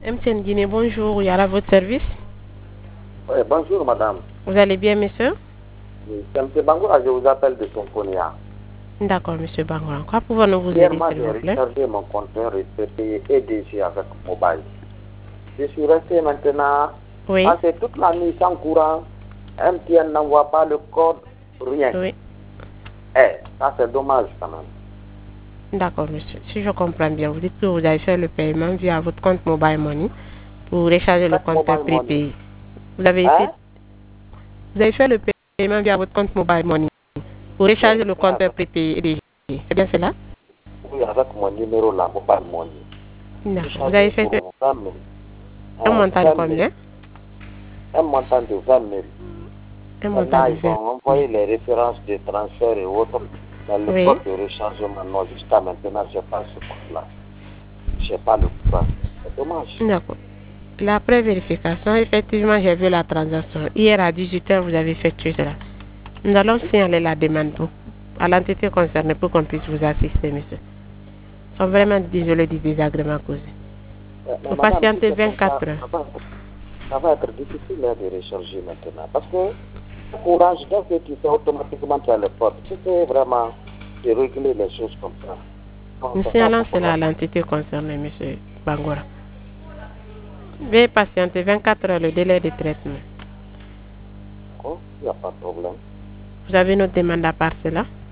MTN Guinée, bonjour, il y a à votre service. Oui, bonjour madame. Vous allez bien, monsieur? Oui, c'est M. Bangoura, je vous appelle de Sonkonia. D'accord, monsieur Bangoura. Quoi pouvons-nous vous Hier, aider, moi, s'il j'ai vous plaît? rechargé mon compteur et j'ai payé EDG avec mobile. Je suis resté maintenant Oui, passé toute la nuit sans courant. MTN n'envoie pas le code, rien. oui. Ça c'est dommage quand même. D'accord, monsieur. Si je comprends bien, vous dites que vous avez fait le paiement via votre compte Mobile Money pour recharger le Avec compteur mobile money. prépayé. Vous avez Hein? été, vous avez fait le paiement via votre compte Mobile Money pour recharger le Oui, compteur prépayé EDG. C'est bien cela? oui, avec mon numéro là, mobile money. J'ai D'accord. Vous chargé avez fait pour 20 000. un montant de 20 000. combien? Un montant de 20 000. Un montant Maintenant, de ils 20 ont 000. envoyé les références de transfert et autres. Mais le Oui. code de rechargement, non, jusqu'à maintenant, je n'ai pas ce code-là. Je n'ai pas le courant. C'est dommage. D'accord. La pré-vérification, effectivement, j'ai vu la transaction. Hier à 18 h, vous avez effectué cela. Nous allons signaler la demande à l'entité concernée pour qu'on puisse vous assister, monsieur. Nous sommes vraiment désolés du désagrément causé. Mais Vous madame, si patientez c'est comme ça, 24 heures. ça va être difficile hein, de recharger maintenant. Parce que le courant, dès que tu fais automatiquement, tu as le code. Si c'est vraiment de régler les choses comme ça, non, Nous c'est pas signalons pour cela à problème. l'entité concernée, monsieur Bangora. Veuillez patienter 24 heures le délai de traitement. Il n'y a pas de problème. Vous avez notre demande à part cela?